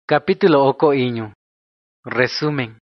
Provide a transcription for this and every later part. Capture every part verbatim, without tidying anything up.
Capítulo oko iño. Resumen.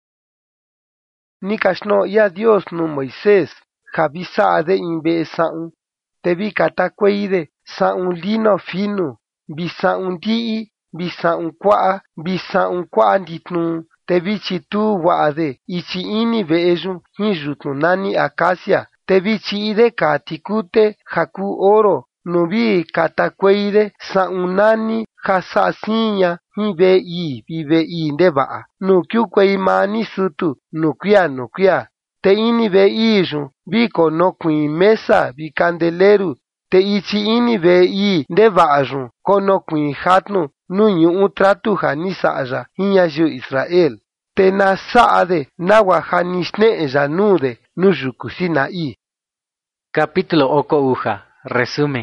Nikashno ya Dios no Moisés, javisa de inbe saun, te vi katakueide, saun lino finu, bisaun dii, bisaun kwa, bisaun kwa ditnu, te vi chitu waade, ichi ini veejun, hinjutnu nani acacia, te vi chiide katikute, jaku oro, nubi katakueide, saun nani, jasasinya, hibe i, vive i ndeba, no kyukwei mani sutu, no kwia no kwia, te ini ve iju, biko no kui mesa, bi candeleru, te ichi ini ve i ndebaju, kono kui hatnu, nu nyu tratu hanisa hinya ju Israel, te na saade, nawa hanishne janude, nu jukusina i. Capítulo oko uja. Resumen.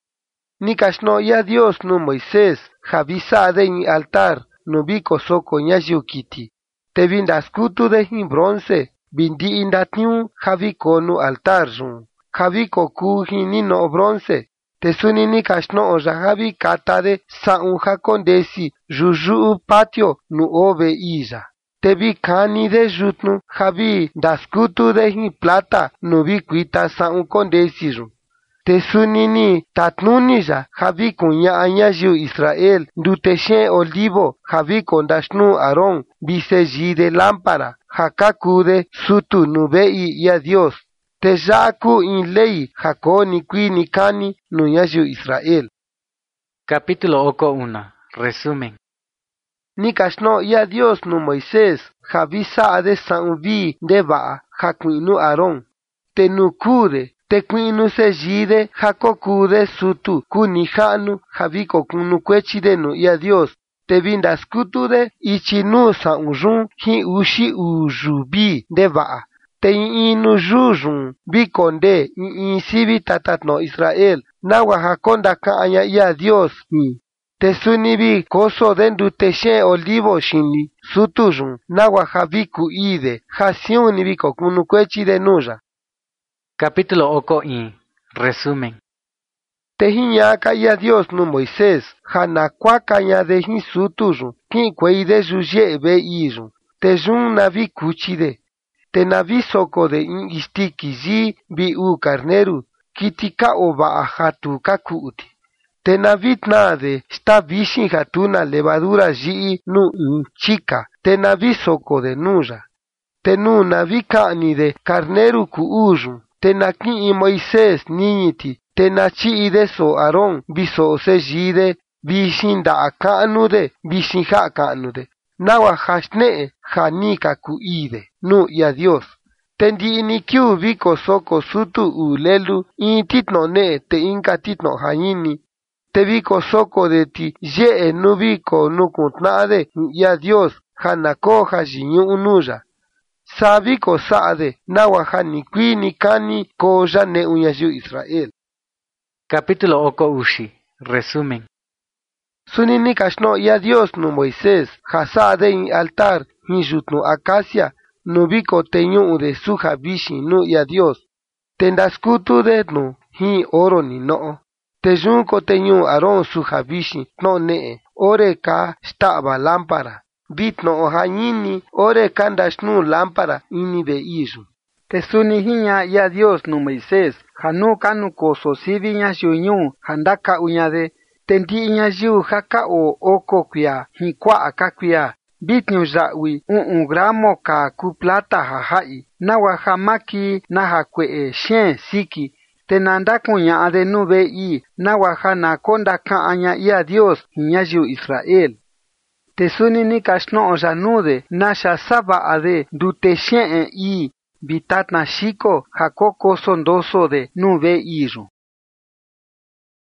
Nikashno ya Dios no Moisés, javisa de mi altar, no biko soko nyajukiti. Te vindaskutu de hin bronce, bindi indatniu, javiko no altar jun. Javiko ku hinino bronce. Te suni nikashno oja javi katade sa un jakondesi, juju patio no ove ija. Te vi kani de jutnu, javi daskutu de hin plata, no vi kuita sa un kondesi jun. Te sunini tatnunija javi kunya anyayu Israel duteshe olivo javi kondashnu Aarón biseji de lámpara jakakude sutu nubei ya Dios te yaku in ley jakoni kui nikani nuyayu Israel. Capítulo oko una. Resumen. Nikashno ya Dios no Moisés javisa de sanvi deba jakuinu Aarón te nukude te kuinu se jide jakokude sutu kunihanu javiko kunu kwechide no ya Dios te vindaskutude ichinu sa unjun hi ushi ujubi deva te inu jujun bikonde in sibi tatat no Israel nawa hakonda ka anya ya Dios ni te sunibi koso dendu teshe olivo shini sutujun nawa javiku ide jasiuni biko kunu kwechide nuja. Capítulo oko i. Resumen. Tehiña kaya Dios no Moisés, hanakwa kaya de hin sutuju, kin kweide juje be iju, te jun navi kuchide, te navi soko de in istiki zi bi u carneru, kitika oba hatu kakuti. Te navit nade, sta vishin hatuna levadura ji nu in chica, te navi soko de nuja. Te nu navi kani de carneru ku ujun. Te naki i Moisés niñiti, te nachi ide so Aarón, biso se jide, bishin da akanude, bishin ha akanude. Nawa hashne, hanika ku ide, nu ya Dios. Tendi ni kiu viko soko sutu ulelu, in titno ne, te inka titno hayini. Te viko soko de ti, je nu viko nukuntnade, ya Dios, hanako hajinyu unuja. Sabiko saade nawa hani kui nikani koja ne unyayu Israel. Capítulo oko ushi. Resumen. Sunini kashno ya Dios no Moisés, jasade in altar, hinjutnu acacia, nubiko teñu de suja bishi no ya Dios. Tendaskutu de no, hi oro ni no. Tejunko teñu Aarón suja bishi no ne, ore ka staba lámpara. Bitno ohañini ore kandashnu lámpara ini be isu. Te sunihiña ya Dios no Moisés, hanu kanu koso siviña yuñu, handaka uñade, tendiña yu haka o oko kuya, hikwa akakuya, bitnyu jawi, un un gramo ka ku plata hahai, nawa hamaki naha kwe shen siki, te nandakuña ade nube i, nawa hana konda ka anya ya Dios, hiña yu Israel. Te sunini kashno janude, nasha saba ade, dute shen i, bitatna shiko, hakoko sondoso de nube iru.